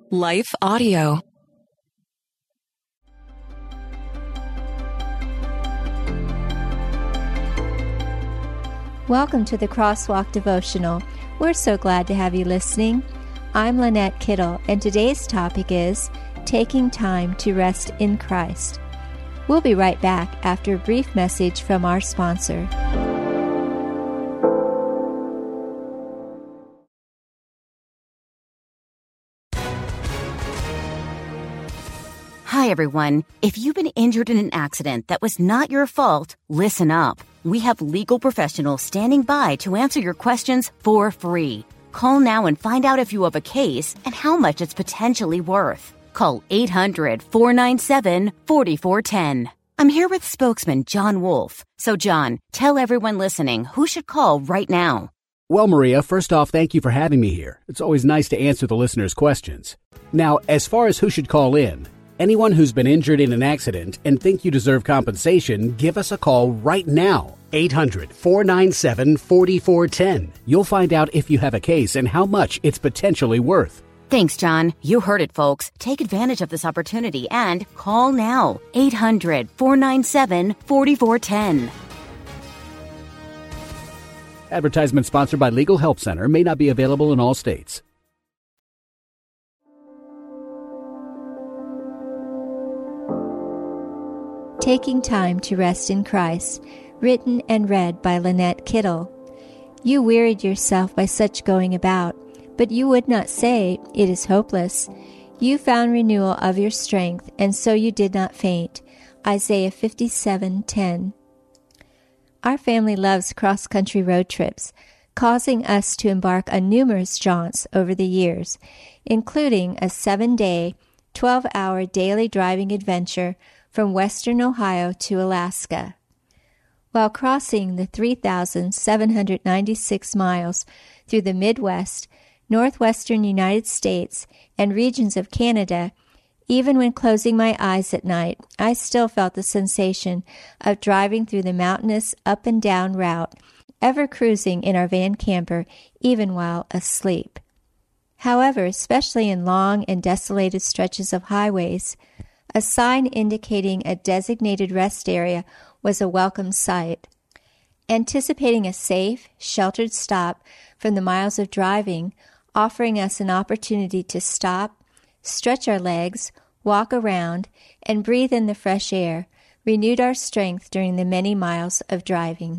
Life Audio. Welcome to the Crosswalk Devotional. We're so glad to have you listening. I'm Lynette Kittle, and today's topic is taking time to rest in Christ. We'll be right back after a brief message from our sponsor. Hi, everyone. If you've been injured in an accident that was not your fault, listen up. We have legal professionals standing by to answer your questions for free. Call now and find out if you have a case and how much it's potentially worth. Call 800-497-4410. I'm here with spokesman John Wolf. So, John, tell everyone listening who should call right now. Well, Maria, first off, thank you for having me here. It's always nice to answer the listeners' questions. Now, as far as who should call in, anyone who's been injured in an accident and think you deserve compensation, give us a call right now. 800-497-4410. You'll find out if you have a case and how much it's potentially worth. Thanks, John. You heard it, folks. Take advantage of this opportunity and call now. 800-497-4410. Advertisement sponsored by Legal Help Center. May not be available in all states. Taking Time to Rest in Christ, written and read by Lynette Kittle. You wearied yourself by such going about, but you would not say, "It is hopeless." You found renewal of your strength, and so you did not faint. Isaiah 57:10. Our family loves cross-country road trips, causing us to embark on numerous jaunts over the years, including a 7-day, 12-hour daily driving adventure from western Ohio to Alaska. While crossing the 3,796 miles through the Midwest, northwestern United States, and regions of Canada, even when closing my eyes at night, I still felt the sensation of driving through the mountainous up and down route, ever cruising in our van camper, even while asleep. However, especially in long and desolated stretches of highways, a sign indicating a designated rest area was a welcome sight. Anticipating a safe, sheltered stop from the miles of driving, offering us an opportunity to stop, stretch our legs, walk around, and breathe in the fresh air, renewed our strength during the many miles of driving.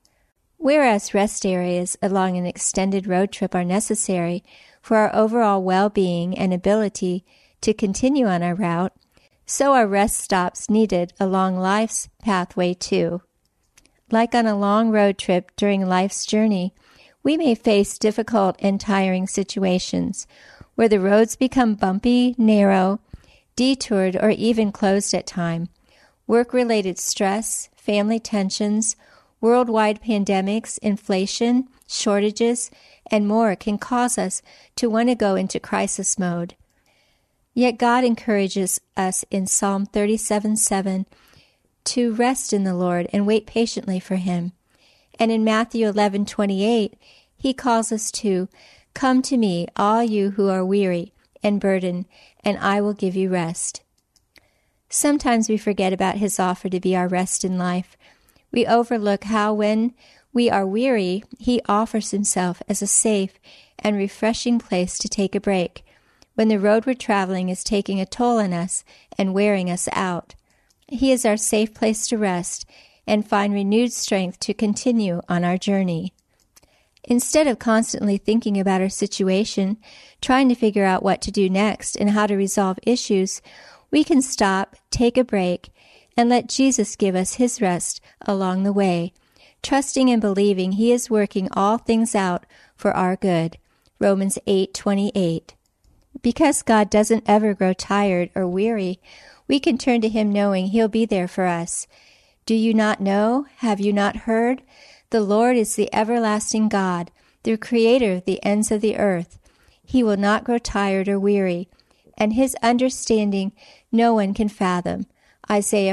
Whereas rest areas along an extended road trip are necessary for our overall well-being and ability to continue on our route, so are rest stops needed along life's pathway too. Like on a long road trip during life's journey, we may face difficult and tiring situations where the roads become bumpy, narrow, detoured, or even closed at times. Work-related stress, family tensions, worldwide pandemics, inflation, shortages, and more can cause us to want to go into crisis mode. Yet God encourages us in Psalm 37:7 to rest in the Lord and wait patiently for Him. And in Matthew 11:28, He calls us to, "Come to me, all you who are weary and burdened, and I will give you rest." Sometimes we forget about His offer to be our rest in life. We overlook how when we are weary, He offers Himself as a safe and refreshing place to take a break, when the road we're traveling is taking a toll on us and wearing us out. He is our safe place to rest and find renewed strength to continue on our journey. Instead of constantly thinking about our situation, trying to figure out what to do next and how to resolve issues, we can stop, take a break, and let Jesus give us His rest along the way, trusting and believing He is working all things out for our good. Romans 8:28. Because God doesn't ever grow tired or weary, we can turn to Him knowing He'll be there for us. Do you not know? Have you not heard? The Lord is the everlasting God, the Creator of the ends of the earth. He will not grow tired or weary, and His understanding no one can fathom. Isaiah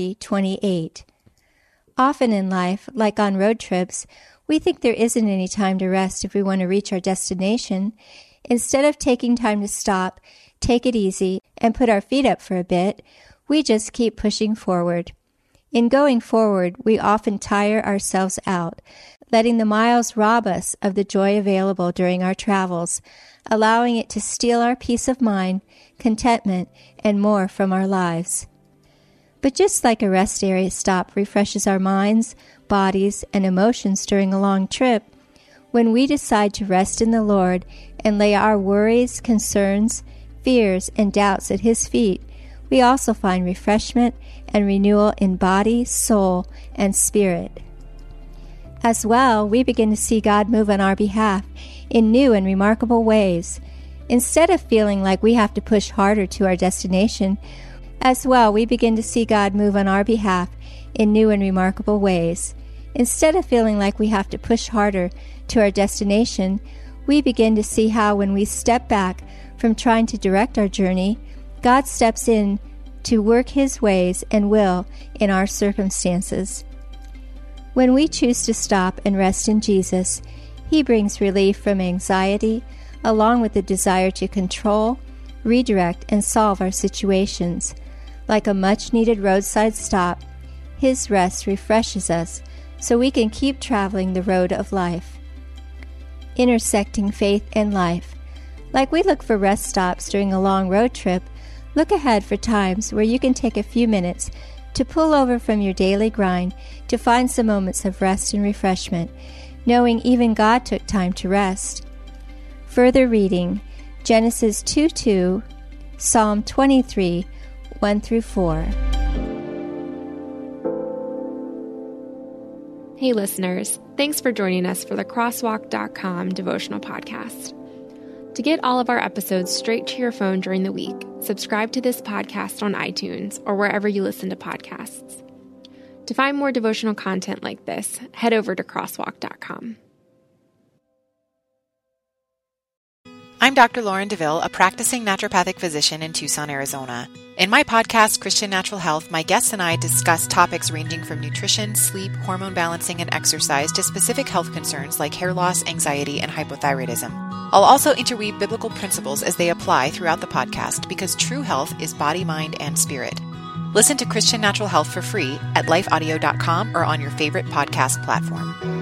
40:28. Often in life, like on road trips, we think there isn't any time to rest if we want to reach our destination. Instead of taking time to stop, take it easy, and put our feet up for a bit. We just keep pushing forward. In going forward, we often tire ourselves out, letting the miles rob us of the joy available during our travels, allowing it to steal our peace of mind, contentment, and more from our lives. But just like a rest area stop refreshes our minds, bodies, and emotions during a long trip, when we decide to rest in the Lord and lay our worries, concerns, fears, and doubts at His feet, we also find refreshment and renewal in body, soul, and spirit. As well, we begin to see God move on our behalf in new and remarkable ways. Instead of feeling like we have to push harder to our destination, as well, we begin to see God move on our behalf in new and remarkable ways. Instead of feeling like we have to push harder to our destination, we begin to see how when we step back from trying to direct our journey, God steps in to work His ways and will in our circumstances. When we choose to stop and rest in Jesus, He brings relief from anxiety, along with the desire to control, redirect, and solve our situations. Like a much-needed roadside stop, His rest refreshes us so we can keep traveling the road of life. Intersecting faith and life. Like we look for rest stops during a long road trip, look ahead for times where you can take a few minutes to pull over from your daily grind to find some moments of rest and refreshment, knowing even God took time to rest. Further reading, Genesis 2:2, Psalm 23, 1-4. Hey listeners, thanks for joining us for the Crosswalk.com devotional podcast. To get all of our episodes straight to your phone during the week, subscribe to this podcast on iTunes or wherever you listen to podcasts. To find more devotional content like this, head over to Crosswalk.com. I'm Dr. Lauren DeVille, a practicing naturopathic physician in Tucson, Arizona. In my podcast, Christian Natural Health, my guests and I discuss topics ranging from nutrition, sleep, hormone balancing, and exercise to specific health concerns like hair loss, anxiety, and hypothyroidism. I'll also interweave biblical principles as they apply throughout the podcast because true health is body, mind, and spirit. Listen to Christian Natural Health for free at lifeaudio.com or on your favorite podcast platform.